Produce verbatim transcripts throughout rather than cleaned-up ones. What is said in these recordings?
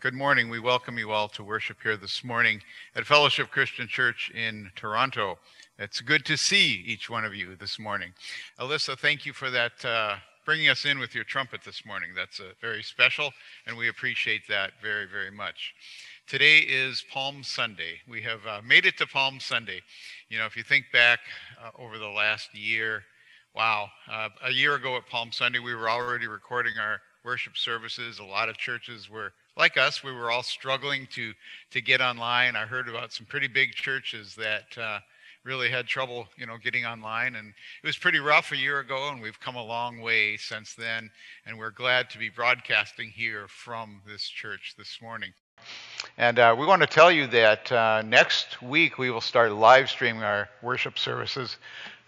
Good morning. We welcome you all to worship here this morning at Fellowship Christian Church in Toronto. It's good to see each one of you this morning. Alyssa, thank you for that, uh, bringing us in with your trumpet this morning. That's uh, very special, and we appreciate that very, very much. Today is Palm Sunday. We have uh, made it to Palm Sunday. You know, if you think back uh, over the last year, wow, uh, a year ago at Palm Sunday, we were already recording our worship services. A lot of churches were like us. We were all struggling to to get online. I heard about some pretty big churches that uh, really had trouble, you know, getting online, and it was pretty rough a year ago. And we've come a long way since then, and we're glad to be broadcasting here from this church this morning. And uh, we want to tell you that uh, next week we will start live streaming our worship services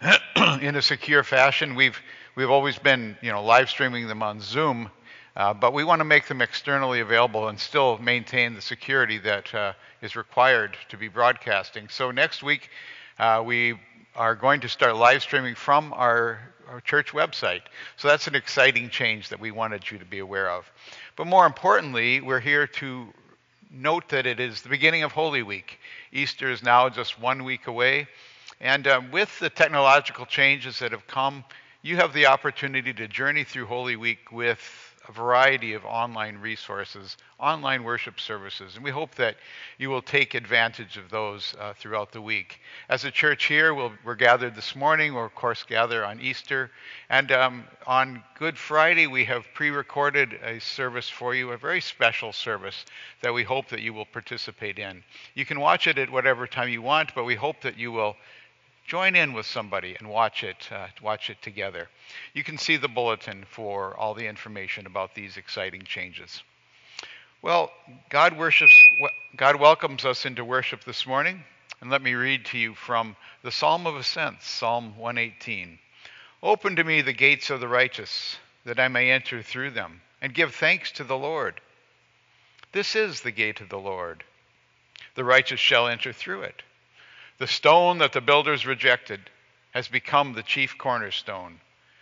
in a secure fashion. We've we've always been, you know, live streaming them on Zoom. Uh, but we want to make them externally available and still maintain the security that uh, is required to be broadcasting. So next week, uh, we are going to start live streaming from our, our church website. So that's an exciting change that we wanted you to be aware of. But more importantly, we're here to note that it is the beginning of Holy Week. Easter is now just one week away. And uh, with the technological changes that have come, you have the opportunity to journey through Holy Week with a variety of online resources, online worship services, and we hope that you will take advantage of those uh, throughout the week. As a church here, we'll, we're gathered this morning. We'll, of course, gather on Easter. And um, on Good Friday, we have pre-recorded a service for you, a very special service that we hope that you will participate in. You can watch it at whatever time you want, but we hope that you will join in with somebody and watch it, uh, watch it together. You can see the bulletin for all the information about these exciting changes. Well, God worships, God welcomes us into worship this morning, and let me read to you from the Psalm of Ascents, Psalm one eighteen. Open to me the gates of the righteous, that I may enter through them, and give thanks to the Lord. This is the gate of the Lord. The righteous shall enter through it. The stone that the builders rejected has become the chief cornerstone.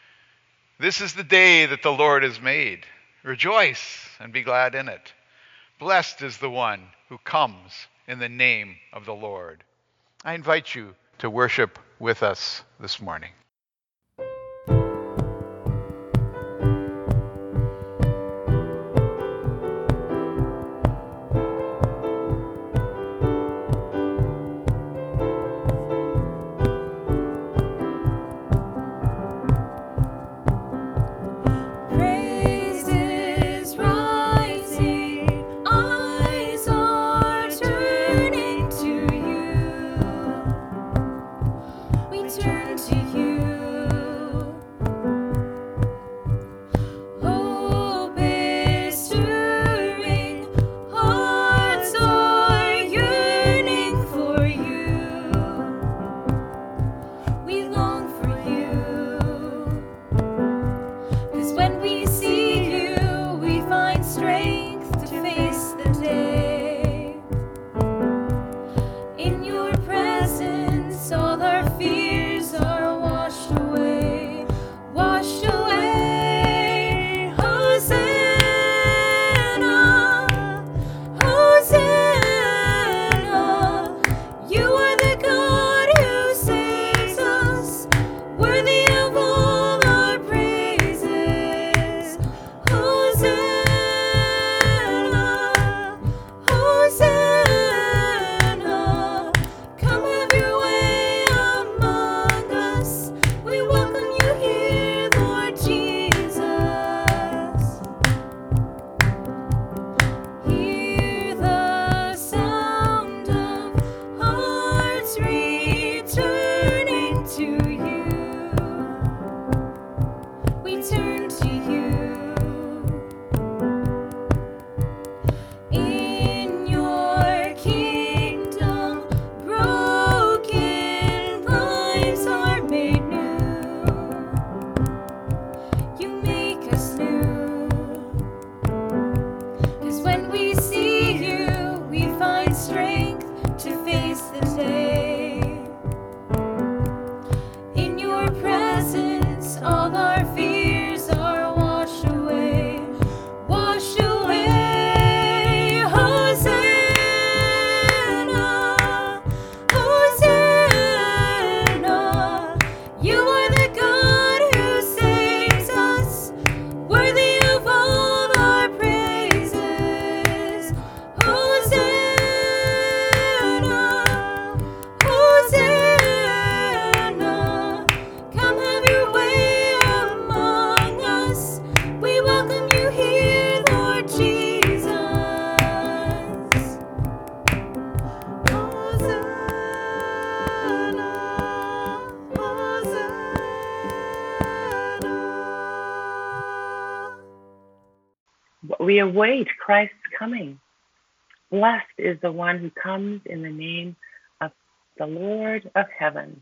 This is the day that the Lord has made. Rejoice and be glad in it. Blessed is the one who comes in the name of the Lord. I invite you to worship with us this morning. Turn to you. we await Christ's coming. Blessed is the one who comes in the name of the Lord of heaven.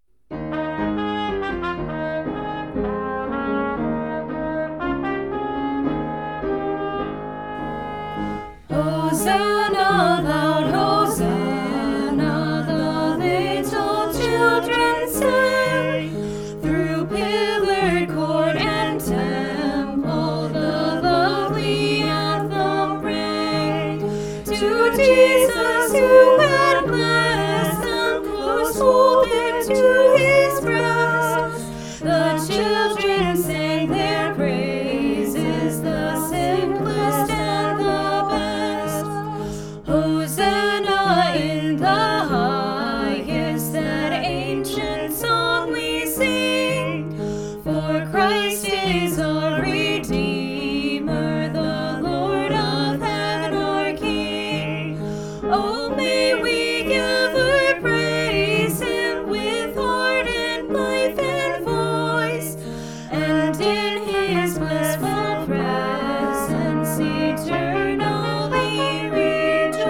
Hosanna, loud Hosanna, the little children sing. Through pillared court and temple, the lovely anthem ring. To Jesus who had blessed them, close folded to his breast, the children sang their praises, the simplest and the best. Hosanna in the highest, that ancient song we sing. For Christ is our Redeemer, the Lord of heaven, our King. Oh, may we ever praise him with heart and life and voice, and in his blissful presence eternally rejoice.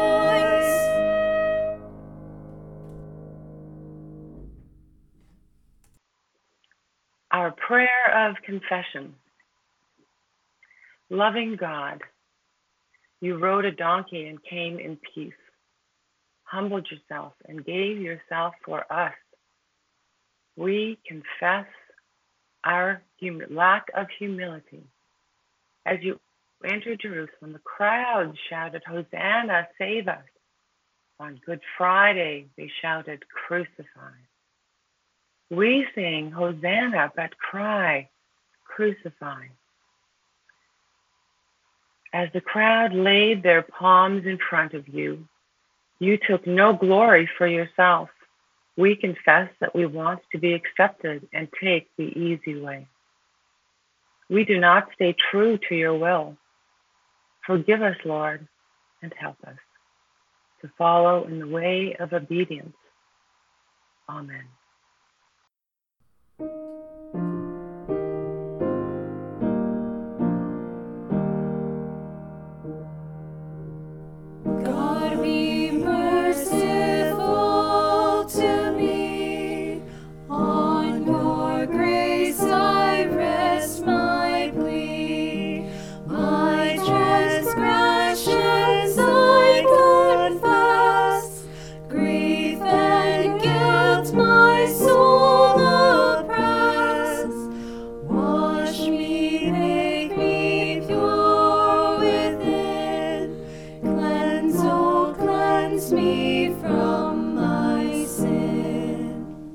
Our prayer of confession. Loving God, you rode a donkey and came in peace, humbled yourself and gave yourself for us. We confess our hum- lack of humility. As you entered Jerusalem, the crowd shouted, Hosanna, save us. On Good Friday, they shouted, crucify. We sing, Hosanna, but cry, crucify. As the crowd laid their palms in front of you, you took no glory for yourself. We confess that we want to be accepted and take the easy way. We do not stay true to your will. Forgive us, Lord, and help us to follow in the way of obedience. Amen. God be merciful to me. On your grace I rest my plea. My transgressions I confess. Grief and guilt my soul oppress. Wash me, make me pure within. Cleanse, oh, cleanse me from my sin.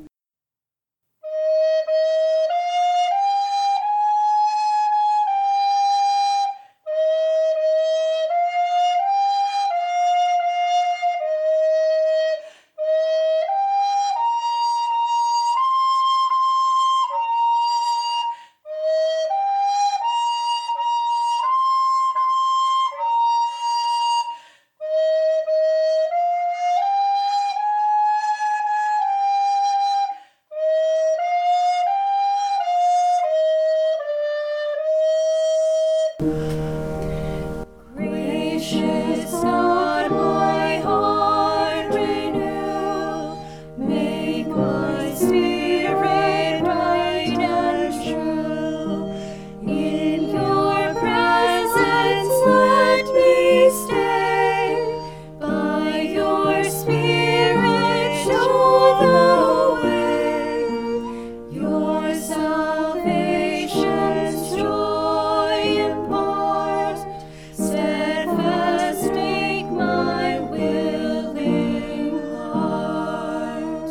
Gracious God, my heart renew. Make my spirit right and true. In your presence let me stay. By your spirit show the way. Your salvation's joy impart. Steadfast make my willing heart.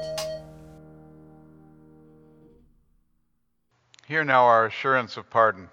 Hear now our assurance of pardon.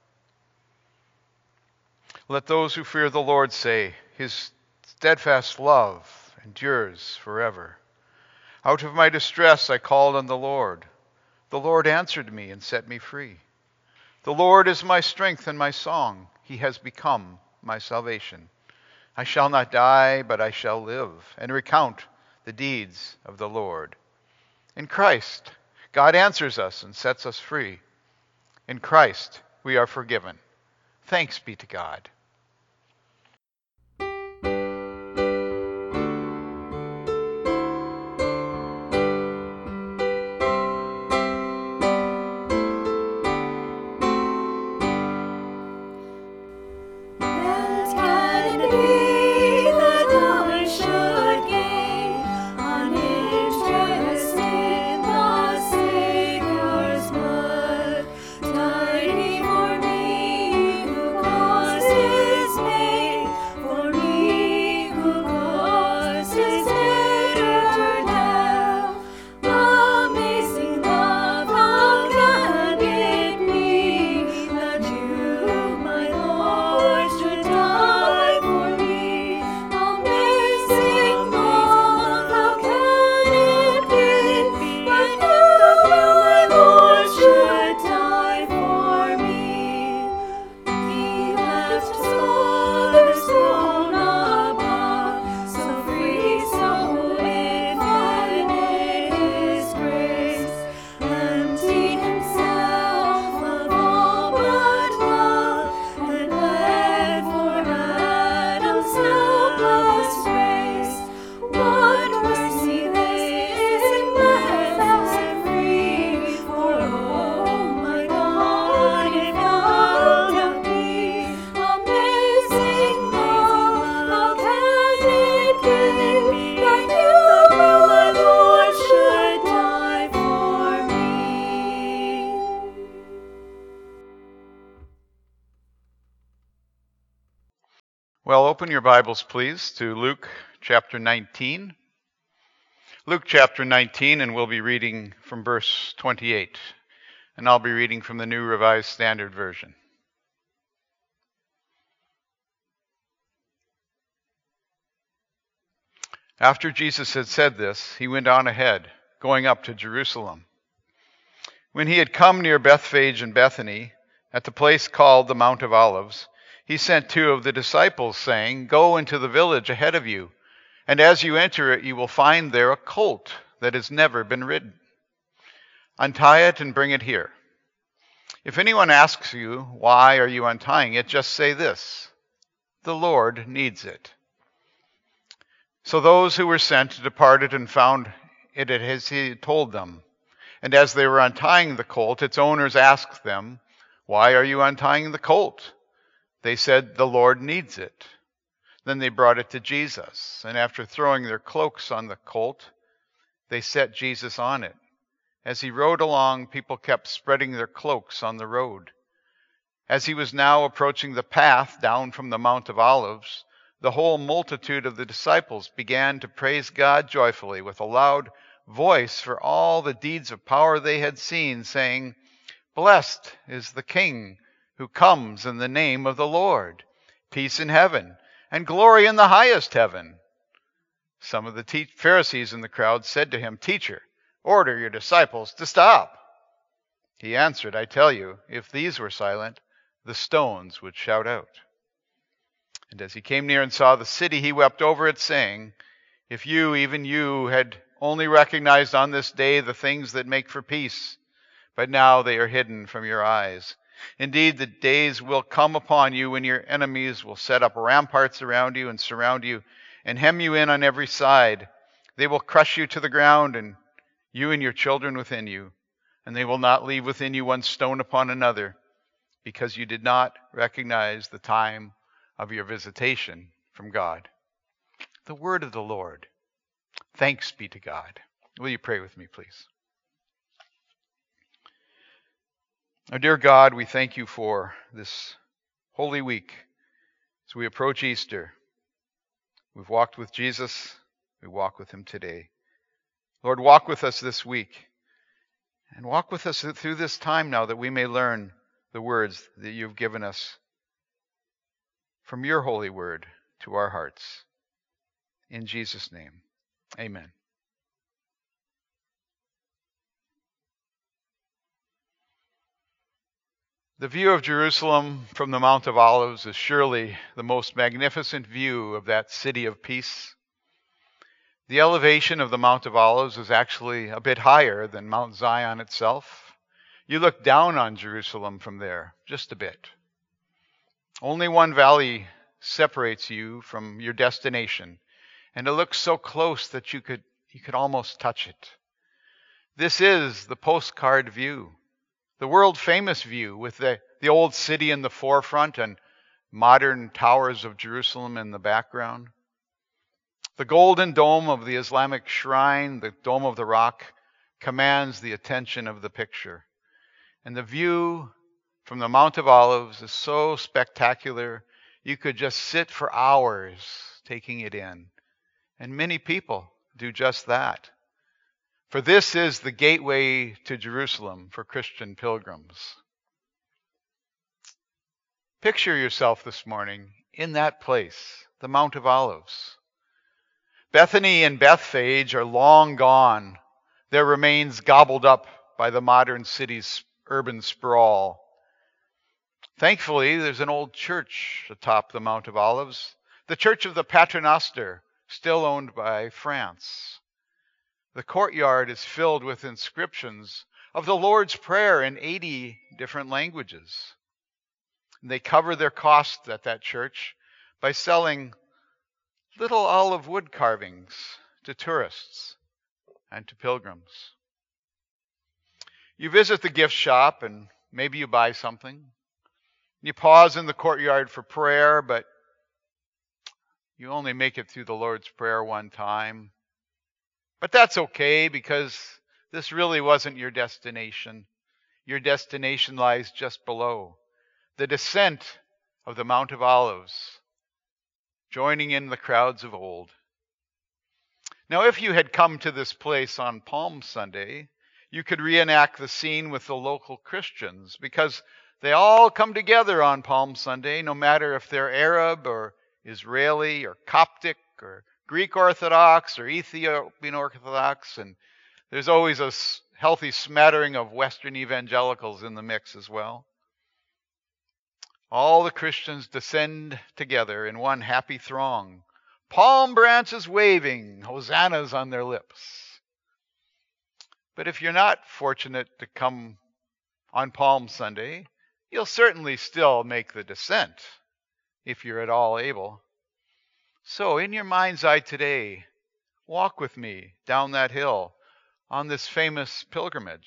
Let those who fear the Lord say, his steadfast love endures forever. Out of my distress I called on the Lord. The Lord answered me and set me free. The Lord is my strength and my song. He has become my salvation. I shall not die, but I shall live and recount the deeds of the Lord. In Christ, God answers us and sets us free. In Christ, we are forgiven. Thanks be to God. That can be that I should gain an interest in the Savior's blood, died for me who caused his pain, for me who caused his bitter death. Amazing love, how can it be that you, my Lord, should die for me? Amazing love, how can it be that you, my Lord, should die for me? He left his Father's throne above, so free, so infinite his grace, emptied himself of all but love, and bled for Adam's helpless race. What mercy this man set free, for oh my God, it found of me. Amazing love, how can it be that you, my Lord, should die for me? Well, open your Bibles, please, to Luke chapter nineteen. Luke chapter nineteen, and we'll be reading from verse twenty-eight. And I'll be reading from the New Revised Standard Version. After Jesus had said this, he went on ahead, going up to Jerusalem. When he had come near Bethphage and Bethany, at the place called the Mount of Olives, he sent two of the disciples, saying, "Go into the village ahead of you, and as you enter it, you will find there a colt that has never been ridden. Untie it and bring it here. If anyone asks you, 'Why are you untying it?' just say this, 'The Lord needs it.'" So those who were sent departed and found it as he had told them. And as they were untying the colt, its owners asked them, "Why are you untying the colt?" They said, "The Lord needs it." Then they brought it to Jesus, and after throwing their cloaks on the colt, they set Jesus on it. As he rode along, people kept spreading their cloaks on the road. As he was now approaching the path down from the Mount of Olives, the whole multitude of the disciples began to praise God joyfully with a loud voice for all the deeds of power they had seen, saying, "Blessed is the King who comes in the name of the Lord. Peace in heaven and glory in the highest heaven." Some of the te- Pharisees in the crowd said to him, "Teacher, order your disciples to stop." He answered, "I tell you, if these were silent, the stones would shout out." And as he came near and saw the city, he wept over it, saying, "If you, even you, had only recognized on this day the things that make for peace, but now they are hidden from your eyes. Indeed, the days will come upon you when your enemies will set up ramparts around you and surround you and hem you in on every side. They will crush you to the ground, and you and your children within you, and they will not leave within you one stone upon another, because you did not recognize the time of your visitation from God." The word of the Lord. Thanks be to God. Will you pray with me, please? Our dear God, we thank you for this Holy Week as we approach Easter. We've walked with Jesus. We walk with him today. Lord, walk with us this week and walk with us through this time now that we may learn the words that you've given us from your holy word to our hearts. In Jesus' name, amen. The view of Jerusalem from the Mount of Olives is surely the most magnificent view of that city of peace. The elevation of the Mount of Olives is actually a bit higher than Mount Zion itself. You look down on Jerusalem from there, just a bit. Only one valley separates you from your destination, and it looks so close that you could you could almost touch it. This is the postcard view, the world famous view with the, the old city in the forefront and modern towers of Jerusalem in the background. The golden dome of the Islamic shrine, the Dome of the Rock, commands the attention of the picture. And the view from the Mount of Olives is so spectacular, you could just sit for hours taking it in. And many people do just that. For this is the gateway to Jerusalem for Christian pilgrims. Picture yourself this morning in that place, the Mount of Olives. Bethany and Bethphage are long gone, their remains gobbled up by the modern city's urban sprawl. Thankfully, there's an old church atop the Mount of Olives, the Church of the Paternoster, still owned by France. The courtyard is filled with inscriptions of the Lord's Prayer in eighty different languages. And they cover their costs at that church by selling little olive wood carvings to tourists and to pilgrims. You visit the gift shop and maybe you buy something. You pause in the courtyard for prayer, but you only make it through the Lord's Prayer one time. But that's okay, because this really wasn't your destination. Your destination lies just below, the descent of the Mount of Olives, joining in the crowds of old. Now, if you had come to this place on Palm Sunday, you could reenact the scene with the local Christians, because they all come together on Palm Sunday, no matter if they're Arab or Israeli or Coptic or Greek Orthodox or Ethiopian Orthodox, and there's always a healthy smattering of Western evangelicals in the mix as well. All the Christians descend together in one happy throng, palm branches waving, hosannas on their lips. But if you're not fortunate to come on Palm Sunday, you'll certainly still make the descent, if you're at all able. So in your mind's eye today, walk with me down that hill on this famous pilgrimage.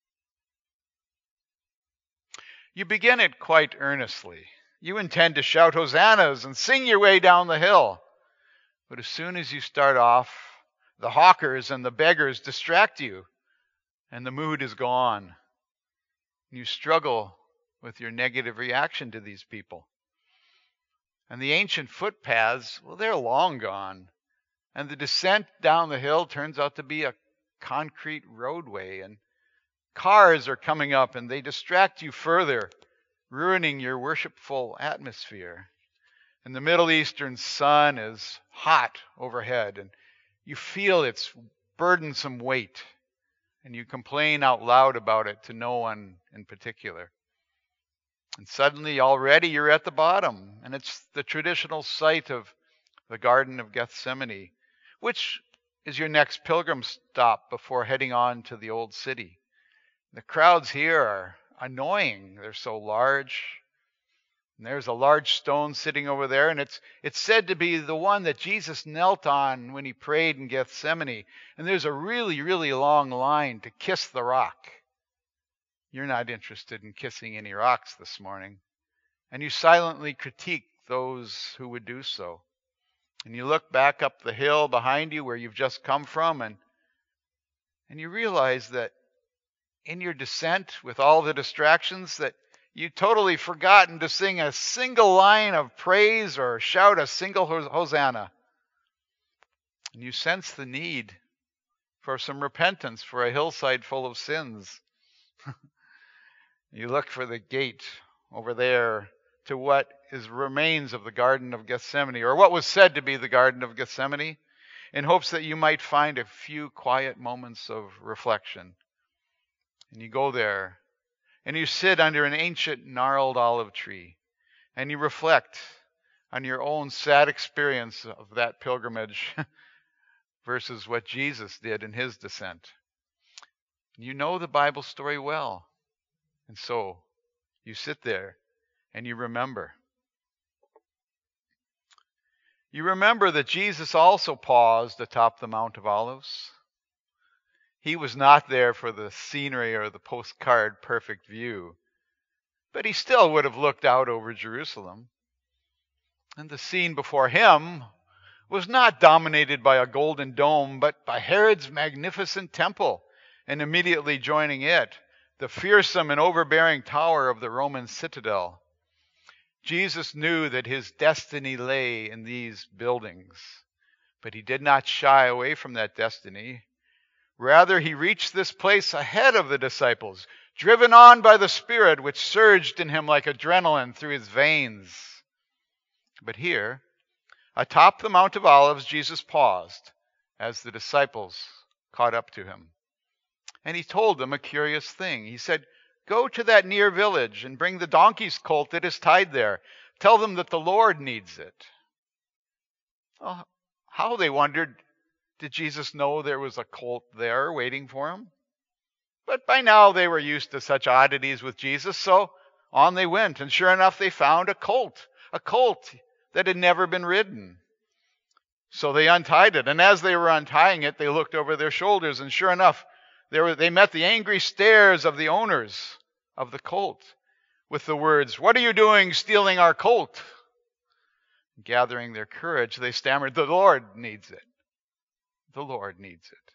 You begin it quite earnestly. You intend to shout hosannas and sing your way down the hill. But as soon as you start off, the hawkers and the beggars distract you, and the mood is gone. You struggle with your negative reaction to these people. And the ancient footpaths, well, they're long gone. And the descent down the hill turns out to be a concrete roadway. And cars are coming up and they distract you further, ruining your worshipful atmosphere. And the Middle Eastern sun is hot overhead, and you feel its burdensome weight. And you complain out loud about it to no one in particular. And suddenly, already, you're at the bottom, and it's the traditional site of the Garden of Gethsemane, which is your next pilgrim stop before heading on to the old city. The crowds here are annoying. They're so large. And there's a large stone sitting over there, and it's it's said to be the one that Jesus knelt on when he prayed in Gethsemane. And there's a really, really long line to kiss the rock. You're not interested in kissing any rocks this morning. And you silently critique those who would do so. And you look back up the hill behind you where you've just come from, and, and you realize that in your descent with all the distractions that you totally forgotten to sing a single line of praise or shout a single hosanna. And you sense the need for some repentance for a hillside full of sins. You look for the gate over there to what is remains of the Garden of Gethsemane, or what was said to be the Garden of Gethsemane, in hopes that you might find a few quiet moments of reflection. And you go there, and you sit under an ancient gnarled olive tree, and you reflect on your own sad experience of that pilgrimage versus what Jesus did in his descent. You know the Bible story well. And so you sit there and you remember. You remember that Jesus also paused atop the Mount of Olives. He was not there for the scenery or the postcard perfect view, but he still would have looked out over Jerusalem. And the scene before him was not dominated by a golden dome, but by Herod's magnificent temple, and immediately joining it, the fearsome and overbearing tower of the Roman citadel. Jesus knew that his destiny lay in these buildings, but he did not shy away from that destiny. Rather, he reached this place ahead of the disciples, driven on by the Spirit which surged in him like adrenaline through his veins. But here, atop the Mount of Olives, Jesus paused as the disciples caught up to him. And he told them a curious thing. He said, "Go to that near village and bring the donkey's colt that is tied there. Tell them that the Lord needs it." Well, how, they wondered, did Jesus know there was a colt there waiting for him? But by now they were used to such oddities with Jesus, so on they went. And sure enough, they found a colt, a colt that had never been ridden. So they untied it. And as they were untying it, they looked over their shoulders. And sure enough, they, were, they met the angry stares of the owners of the colt with the words, "What are you doing stealing our colt?" Gathering their courage, they stammered, "The Lord needs it. The Lord needs it."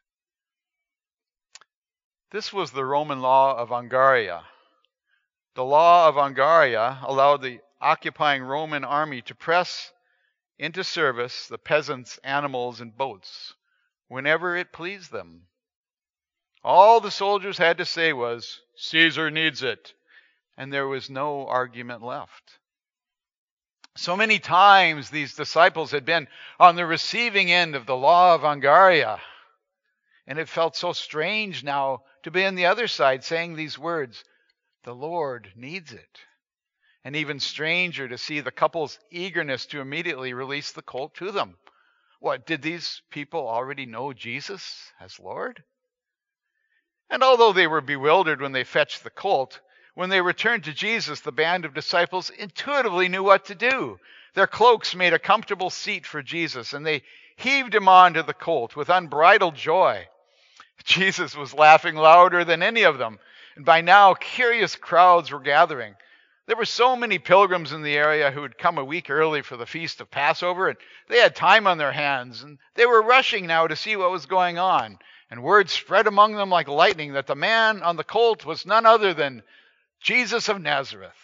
This was the Roman law of Angaria. The law of Angaria allowed the occupying Roman army to press into service the peasants' animals and boats whenever it pleased them. All the soldiers had to say was, "Caesar needs it," and there was no argument left. So many times these disciples had been on the receiving end of the law of Angaria, and it felt so strange now to be on the other side saying these words, "The Lord needs it." And even stranger to see the couple's eagerness to immediately release the colt to them. What, did these people already know Jesus as Lord? And although they were bewildered when they fetched the colt, when they returned to Jesus, the band of disciples intuitively knew what to do. Their cloaks made a comfortable seat for Jesus, and they heaved him onto the colt with unbridled joy. Jesus was laughing louder than any of them, and by now curious crowds were gathering. There were so many pilgrims in the area who had come a week early for the feast of Passover, and they had time on their hands, and they were rushing now to see what was going on. And word spread among them like lightning that the man on the colt was none other than Jesus of Nazareth.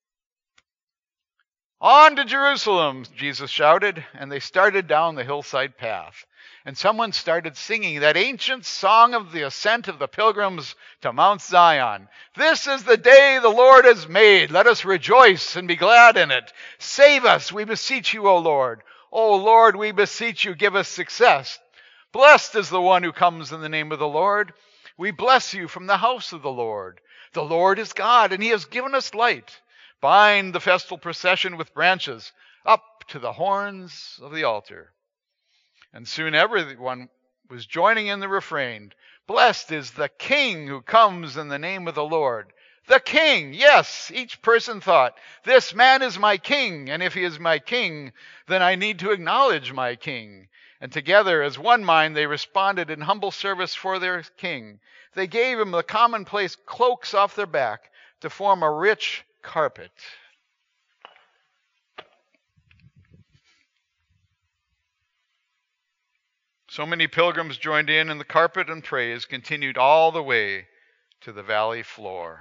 "On to Jerusalem," Jesus shouted, and they started down the hillside path. And someone started singing that ancient song of the ascent of the pilgrims to Mount Zion. "This is the day the Lord has made. Let us rejoice and be glad in it. Save us, we beseech you, O Lord. O Lord, we beseech you, give us success. Blessed is the one who comes in the name of the Lord. We bless you from the house of the Lord. The Lord is God, and he has given us light. Bind the festal procession with branches up to the horns of the altar." And soon everyone was joining in the refrain, "Blessed is the King who comes in the name of the Lord." The King, yes, each person thought, "This man is my King, and if he is my King, then I need to acknowledge my King." And together, as one mind, they responded in humble service for their King. They gave him the commonplace cloaks off their back to form a rich carpet. So many pilgrims joined in, and the carpet and praise continued all the way to the valley floor.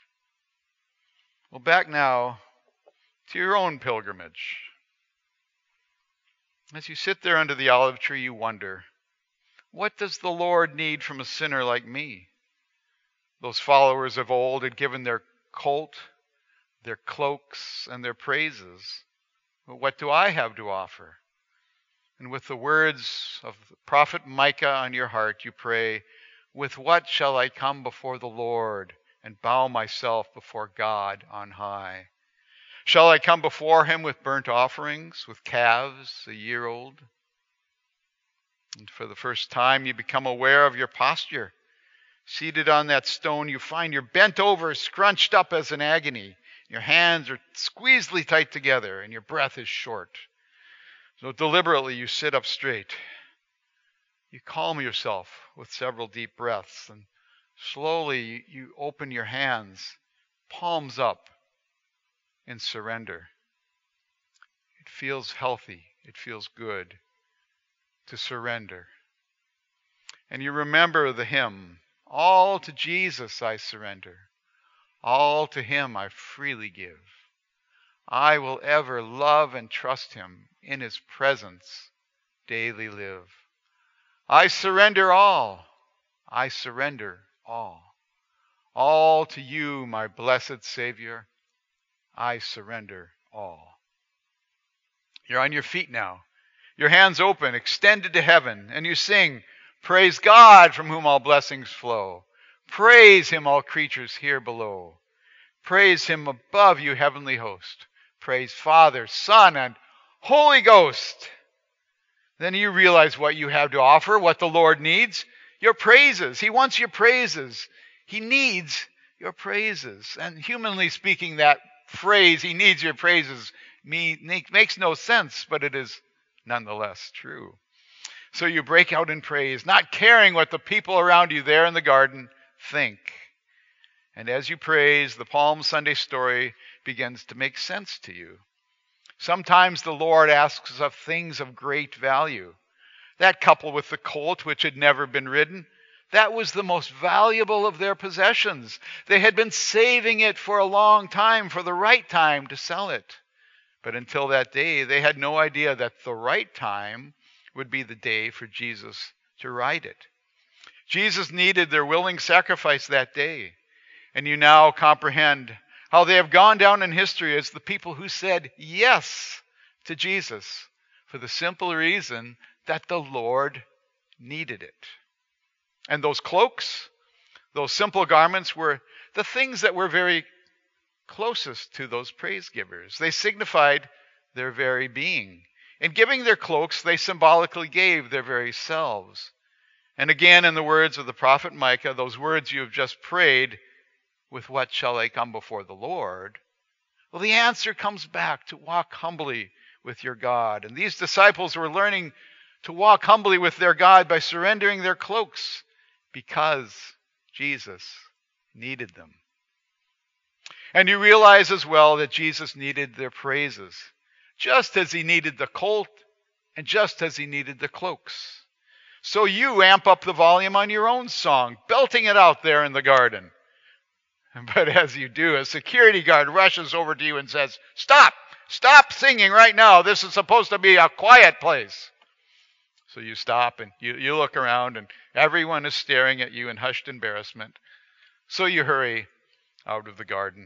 Well, back now to your own pilgrimage. As you sit there under the olive tree, you wonder, what does the Lord need from a sinner like me? Those followers of old had given their colt, their cloaks, and their praises. But what do I have to offer? And with the words of the prophet Micah on your heart, you pray, "With what shall I come before the Lord and bow myself before God on high? Shall I come before him with burnt offerings, with calves a year old?" And for the first time, you become aware of your posture. Seated on that stone, you find you're bent over, scrunched up as in agony. Your hands are squeezed tight together, and your breath is short. So deliberately you sit up straight. You calm yourself with several deep breaths, and slowly you open your hands, palms up, in surrender. It feels healthy. It feels good to surrender. And you remember the hymn, all to Jesus I surrender. All to him I freely give. I will ever love and trust him, in his presence daily live. I surrender all. I surrender all. All to you, my blessed Savior. I surrender all. You're on your feet now. Your hands open, extended to heaven, and you sing, praise God from whom all blessings flow. Praise him, all creatures here below. Praise him above, you heavenly host. Praise Father, Son, and Holy Ghost. Then you realize what you have to offer, what the Lord needs. Your praises. He wants your praises. He needs your praises. And humanly speaking, that phrase, he needs your praises, makes no sense, but it is nonetheless true. So you break out in praise, not caring what the people around you there in the garden think. And as you praise, the Palm Sunday story begins to make sense to you. Sometimes the Lord asks of things of great value. That couple with the colt, which had never been ridden, that was the most valuable of their possessions. They had been saving it for a long time, for the right time to sell it. But until that day, they had no idea that the right time would be the day for Jesus to ride it. Jesus needed their willing sacrifice that day. And you now comprehend how they have gone down in history as the people who said yes to Jesus for the simple reason that the Lord needed it. And those cloaks, those simple garments were the things that were very closest to those praise givers. They signified their very being. In giving their cloaks, they symbolically gave their very selves. And again, in the words of the prophet Micah, those words you have just prayed, with what shall I come before the Lord? Well, the answer comes back to walk humbly with your God. And these disciples were learning to walk humbly with their God by surrendering their cloaks because Jesus needed them. And you realize as well that Jesus needed their praises, just as he needed the colt and just as he needed the cloaks. So you amp up the volume on your own song, belting it out there in the garden. But as you do, a security guard rushes over to you and says, stop, stop singing right now. This is supposed to be a quiet place. So you stop and you, you look around and everyone is staring at you in hushed embarrassment. So you hurry out of the garden.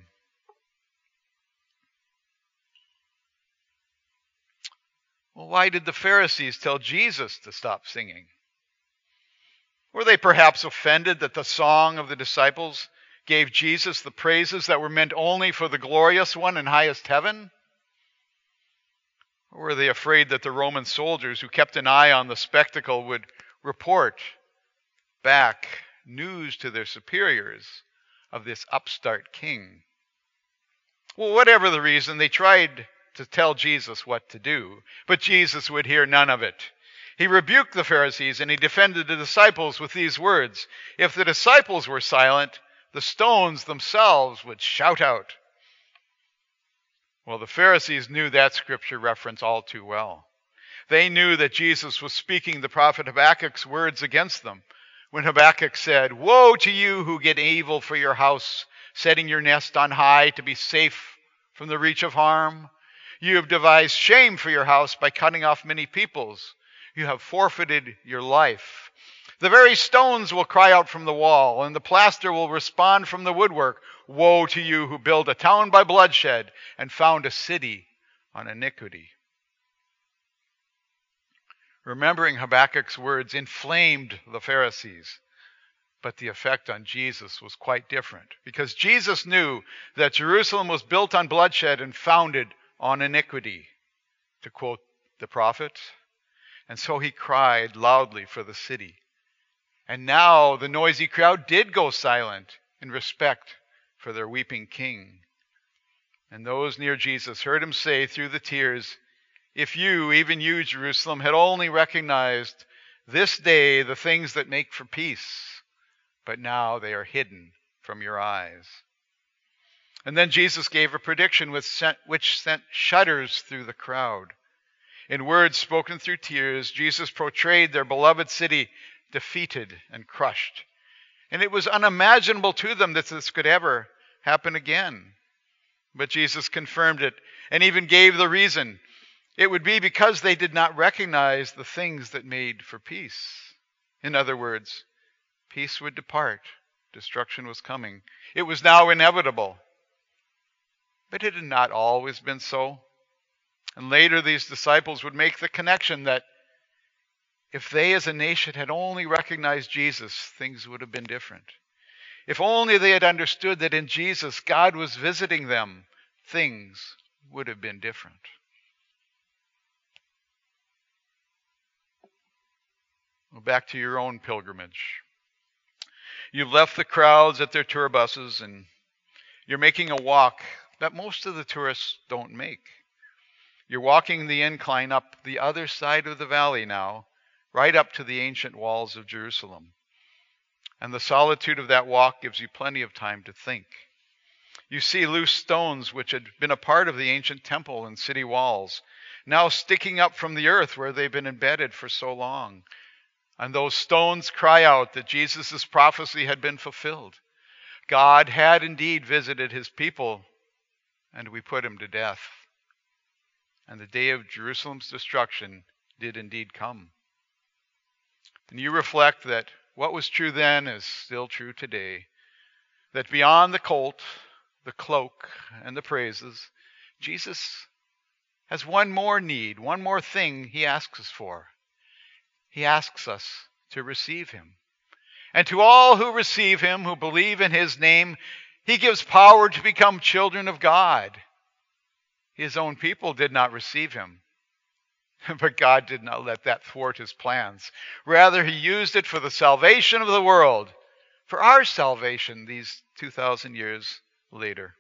Well, why did the Pharisees tell Jesus to stop singing? Were they perhaps offended that the song of the disciples gave Jesus the praises that were meant only for the glorious one in highest heaven? Or were they afraid that the Roman soldiers who kept an eye on the spectacle would report back news to their superiors of this upstart king? Well, whatever the reason, they tried to tell Jesus what to do, but Jesus would hear none of it. He rebuked the Pharisees and he defended the disciples with these words, if the disciples were silent, the stones themselves would shout out. Well, the Pharisees knew that scripture reference all too well. They knew that Jesus was speaking the prophet Habakkuk's words against them when Habakkuk said, woe to you who get evil for your house, setting your nest on high to be safe from the reach of harm. You have devised shame for your house by cutting off many peoples. You have forfeited your life. The very stones will cry out from the wall, and the plaster will respond from the woodwork. Woe to you who build a town by bloodshed and found a city on iniquity. Remembering Habakkuk's words inflamed the Pharisees, but the effect on Jesus was quite different, because Jesus knew that Jerusalem was built on bloodshed and founded on iniquity, to quote the prophet. And so he cried loudly for the city. And now the noisy crowd did go silent in respect for their weeping king. And those near Jesus heard him say through the tears, If you, even you, Jerusalem, had only recognized this day the things that make for peace, but now they are hidden from your eyes. And then Jesus gave a prediction which sent, which sent shudders through the crowd. In words spoken through tears, Jesus portrayed their beloved city defeated and crushed. And it was unimaginable to them that this could ever happen again. But Jesus confirmed it and even gave the reason. It would be because they did not recognize the things that made for peace. In other words, peace would depart. Destruction was coming. It was now inevitable. But it had not always been so. And later these disciples would make the connection that if they as a nation had only recognized Jesus, things would have been different. If only they had understood that in Jesus God was visiting them, things would have been different. Well, back to your own pilgrimage. You've left the crowds at their tour buses and you're making a walk that most of the tourists don't make. You're walking the incline up the other side of the valley now, right up to the ancient walls of Jerusalem. And the solitude of that walk gives you plenty of time to think. You see loose stones which had been a part of the ancient temple and city walls, now sticking up from the earth where they've been embedded for so long. And those stones cry out that Jesus' prophecy had been fulfilled. God had indeed visited his people, and we put him to death. And the day of Jerusalem's destruction did indeed come. And you reflect that what was true then is still true today. That beyond the colt, the cloak, and the praises, Jesus has one more need, one more thing he asks us for. He asks us to receive him. And to all who receive him, who believe in his name, he gives power to become children of God. His own people did not receive him. But God did not let that thwart his plans. Rather, he used it for the salvation of the world, for our salvation these two thousand years later.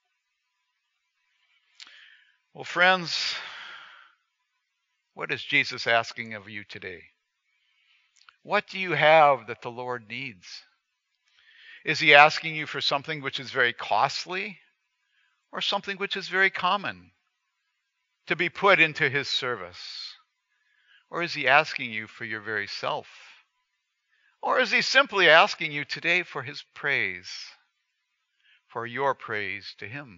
Well, friends, what is Jesus asking of you today? What do you have that the Lord needs? Is he asking you for something which is very costly or something which is very common to be put into his service? Or is he asking you for your very self? Or is he simply asking you today for his praise, for your praise to him?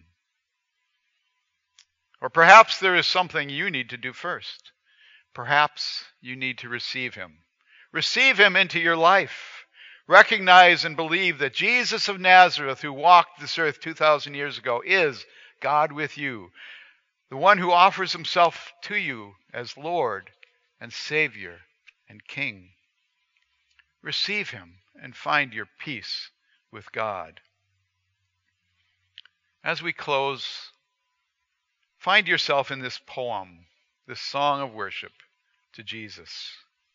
Or perhaps there is something you need to do first. Perhaps you need to receive him. Receive him into your life. Recognize and believe that Jesus of Nazareth, who walked this earth two thousand years ago, is God with you. The one who offers himself to you as Lord and Savior and King. Receive him and find your peace with God. As we close, find yourself in this poem, this song of worship to Jesus.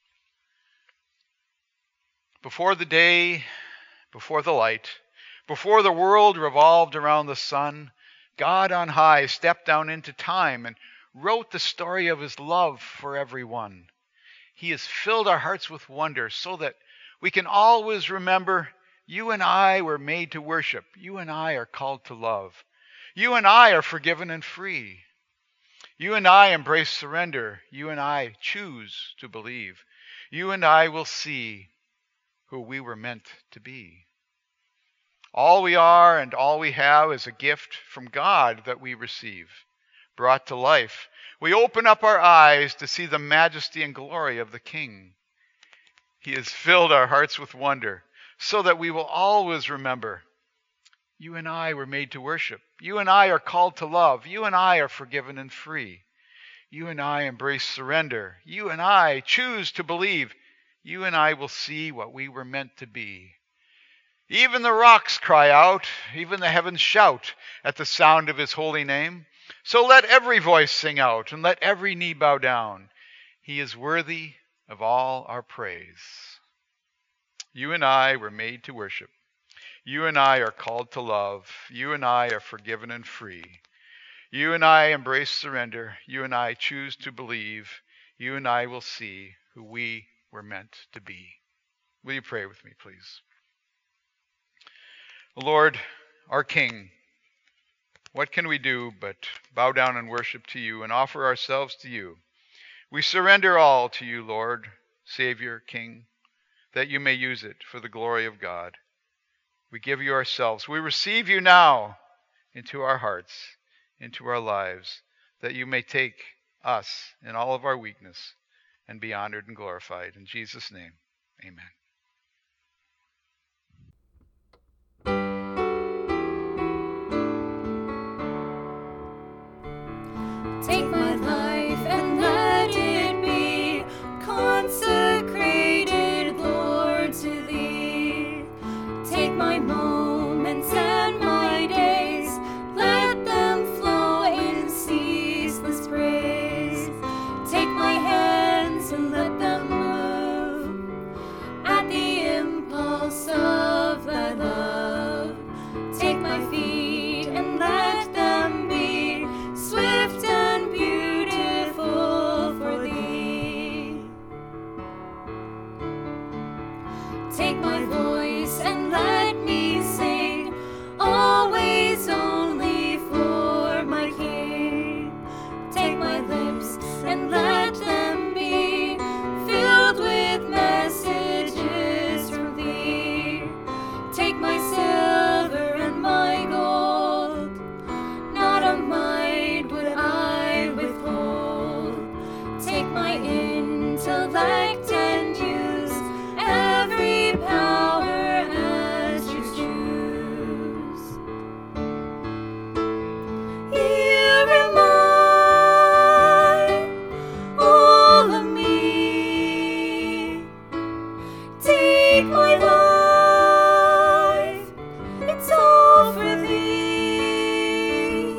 Before the day, before the light, before the world revolved around the sun, God on high stepped down into time and wrote the story of his love for everyone. He has filled our hearts with wonder so that we can always remember you and I were made to worship. You and I are called to love. You and I are forgiven and free. You and I embrace surrender. You and I choose to believe. You and I will see who we were meant to be. All we are and all we have is a gift from God that we receive, brought to life. We open up our eyes to see the majesty and glory of the King. He has filled our hearts with wonder so that we will always remember you and I were made to worship. You and I are called to love. You and I are forgiven and free. You and I embrace surrender. You and I choose to believe. You and I will see what we were meant to be. Even the rocks cry out, even the heavens shout at the sound of his holy name. So let every voice sing out and let every knee bow down. He is worthy of all our praise. You and I were made to worship. You and I are called to love. You and I are forgiven and free. You and I embrace surrender. You and I choose to believe. You and I will see who we were meant to be. Will you pray with me, please? Lord, our King, what can we do but bow down and worship to you and offer ourselves to you? We surrender all to you, Lord, Savior, King, that you may use it for the glory of God. We give you ourselves. We receive you now into our hearts, into our lives, that you may take us in all of our weakness and be honored and glorified. In Jesus' name, amen. Take my life and let it be consecrated, Lord, to thee. Take my moments and my days, let them flow in ceaseless praise. Take my hands and let them move at the impulse of thy love. Take my feet and let them be swift and beautiful for thee. Take my voice and let me sing, always only for my King. Take my lips and let them be filled with messages from thee. Take my silver and my gold, not a mite would I withhold. Take my intellect and use every power as you choose. Here am I, all of me. Take my life, it's all for thee.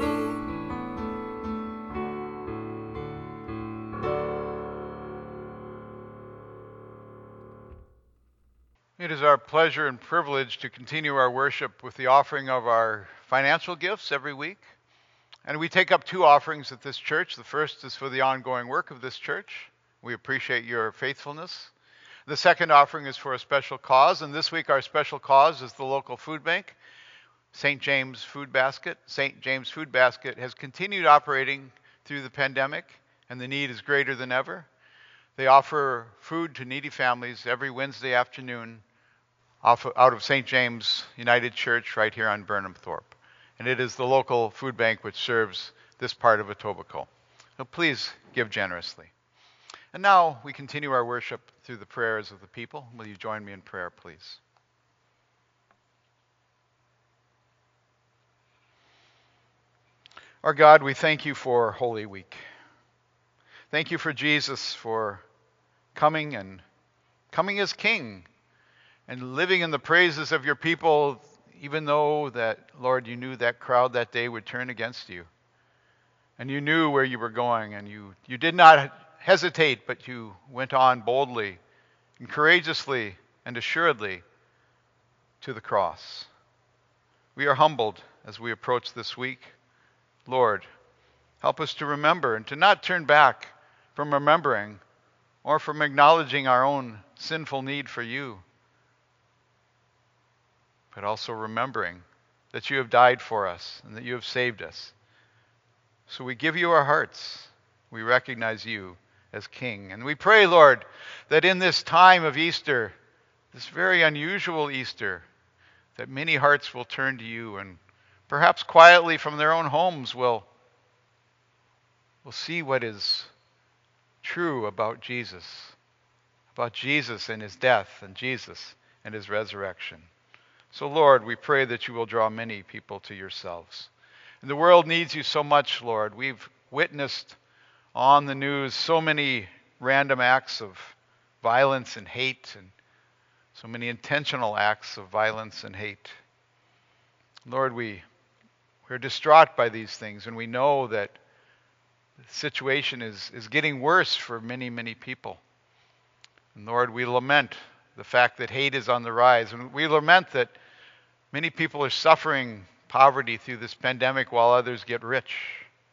It is our pleasure and privilege to continue our worship with the offering of our financial gifts every week. And we take up two offerings at this church. The first is for the ongoing work of this church. We appreciate your faithfulness. The second offering is for a special cause, and this week our special cause is the local food bank, Saint James Food Basket. Saint James Food Basket has continued operating through the pandemic, and the need is greater than ever. They offer food to needy families every Wednesday afternoon off out of Saint James United Church right here on Burnham Thorpe. And it is the local food bank which serves this part of Etobicoke. So please give generously. And now we continue our worship through the prayers of the people. Will you join me in prayer, please? Our God, we thank you for Holy Week. Thank you for Jesus, for coming and coming as King and living in the praises of your people, even though that, Lord, you knew that crowd that day would turn against you. And you knew where you were going, and you, you did not hesitate, but you went on boldly and courageously and assuredly to the cross. We are humbled as we approach this week. Lord, help us to remember and to not turn back from remembering or from acknowledging our own sinful need for you, but also remembering that you have died for us and that you have saved us. So we give you our hearts. We recognize you as King. And we pray, Lord, that in this time of Easter, this very unusual Easter, that many hearts will turn to you and perhaps quietly from their own homes will, will see what is true about Jesus, about Jesus and his death and Jesus and his resurrection. So, Lord, we pray that you will draw many people to yourselves. And the world needs you so much, Lord. We've witnessed on the news so many random acts of violence and hate, and so many intentional acts of violence and hate. Lord, we, we're distraught by these things, and we know that the situation is, is getting worse for many, many people. And Lord, we lament the fact that hate is on the rise, and we lament that many people are suffering poverty through this pandemic while others get rich.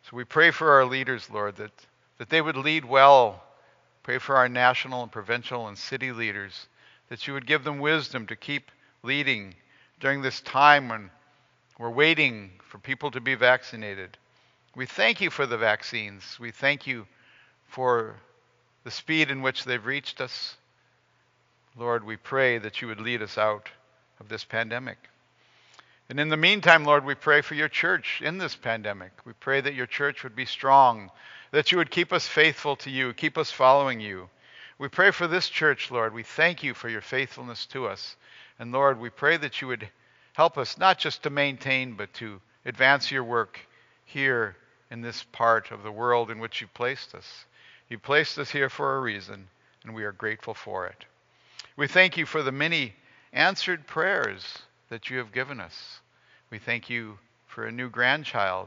So we pray for our leaders, Lord, that, that they would lead well. Pray for our national and provincial and city leaders, that you would give them wisdom to keep leading during this time when we're waiting for people to be vaccinated. We thank you for the vaccines. We thank you for the speed in which they've reached us. Lord, we pray that you would lead us out of this pandemic. And in the meantime, Lord, we pray for your church in this pandemic. We pray that your church would be strong, that you would keep us faithful to you, keep us following you. We pray for this church, Lord. We thank you for your faithfulness to us. And Lord, we pray that you would help us not just to maintain, but to advance your work here in this part of the world in which you've placed us. You placed us here for a reason, and we are grateful for it. We thank you for the many answered prayers that you have given us. We thank you for a new grandchild,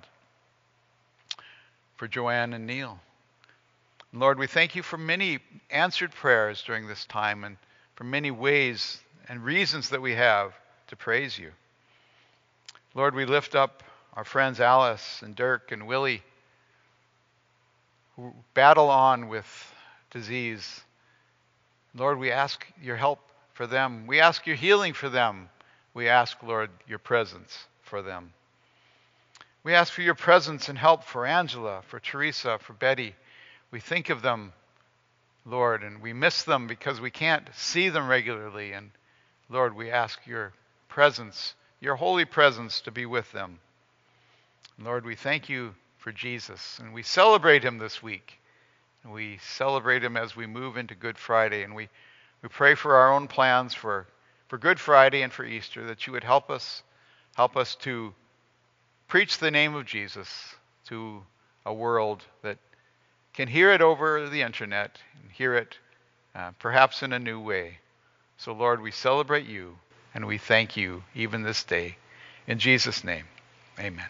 for Joanne and Neil. Lord, we thank you for many answered prayers during this time and for many ways and reasons that we have to praise you. Lord, we lift up our friends Alice and Dirk and Willie, who battle on with disease. Lord, we ask your help for them. We ask your healing for them. We ask, Lord, your presence for them. We ask for your presence and help for Angela, for Teresa, for Betty. We think of them, Lord, and we miss them because we can't see them regularly. And Lord, we ask your presence, your holy presence, to be with them. Lord, we thank you for Jesus, and we celebrate him this week. And we celebrate him as we move into Good Friday, and we, we pray for our own plans for, for Good Friday and for Easter, that you would help us, help us to preach the name of Jesus to a world that can hear it over the internet and hear it uh, perhaps in a new way. So Lord, we celebrate you and we thank you even this day. In Jesus' name, amen.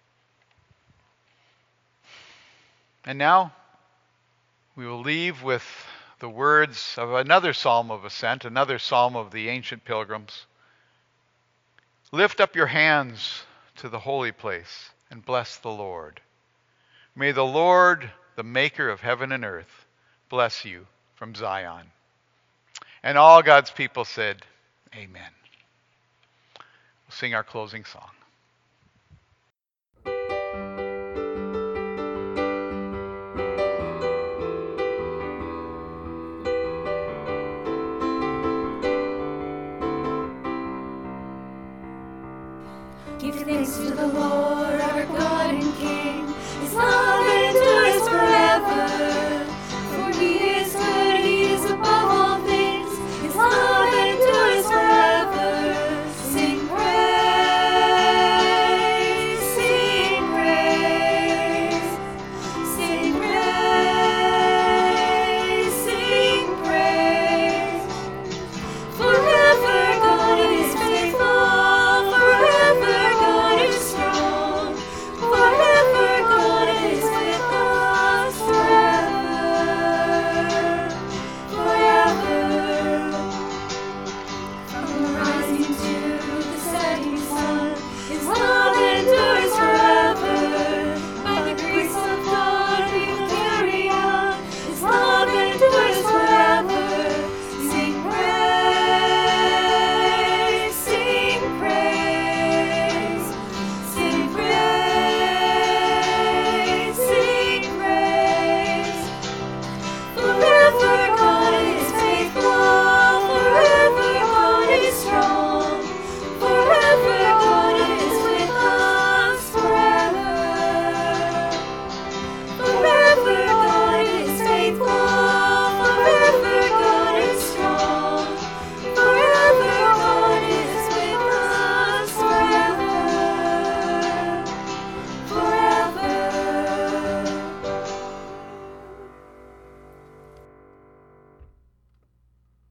And now we will leave with the words of another psalm of ascent, another psalm of the ancient pilgrims. Lift up your hands to the holy place and bless the Lord. May the Lord, the maker of heaven and earth, bless you from Zion. And all God's people said, amen. We'll sing our closing song. Give thanks to the Lord, our God and King. His love